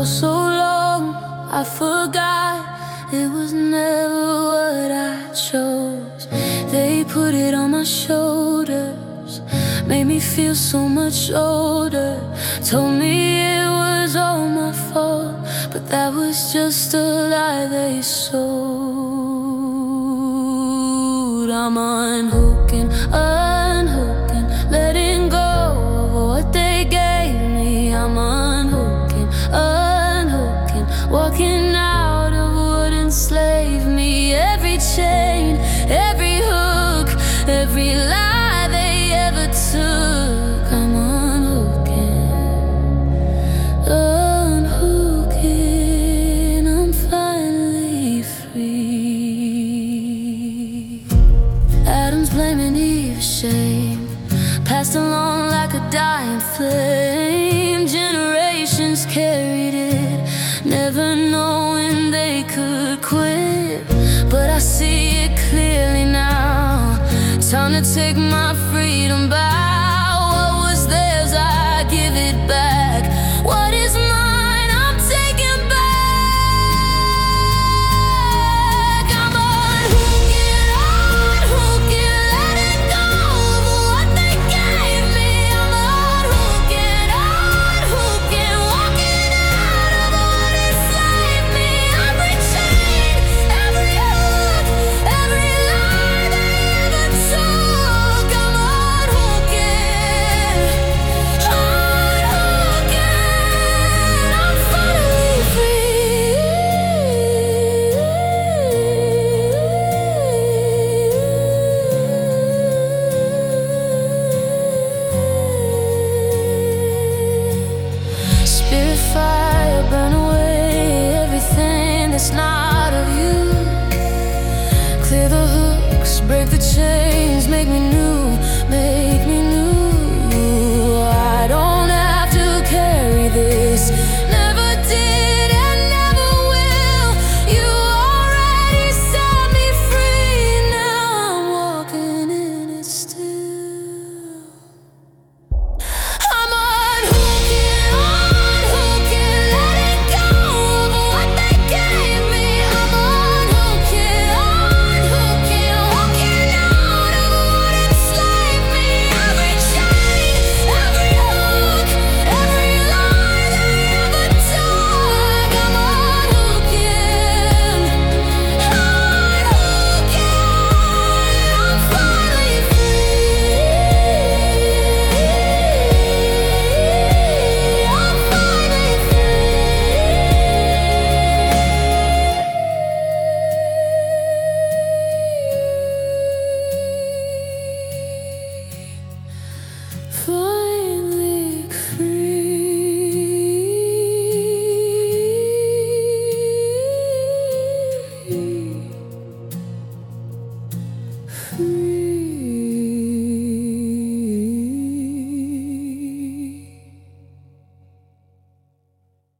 For so long I forgot it was never what I chose. They put it on my shoulders, made me feel so much older. Told me it was all my fault, but that was just a lie they sold. I'm unhooking, unhooking, letting go of what they gave me. I'm unhooking, unhooking, walking out of what enslaved me. Every chain, every hook, every lie they ever took. I'm unhooking, unhooking, I'm finally free. Adam's blaming Eve's shame, passed along like a dying flame. Generations carried it, never knowing they could quit. But I see it clearly now, time to take my freedom back. What was theirs, I give it back. What is mine, I'm taking back. I'm unhooking, unhooking, letting go of what they gave me. I'm unhooking, unhooking, walking out of what enslaved me. Every chain, every hook, every lie they ever took. I'm unhooking, unhooking, I'm finally free. Spirit fire, burn away everything that's not of you. Clear the hooks, break the chains.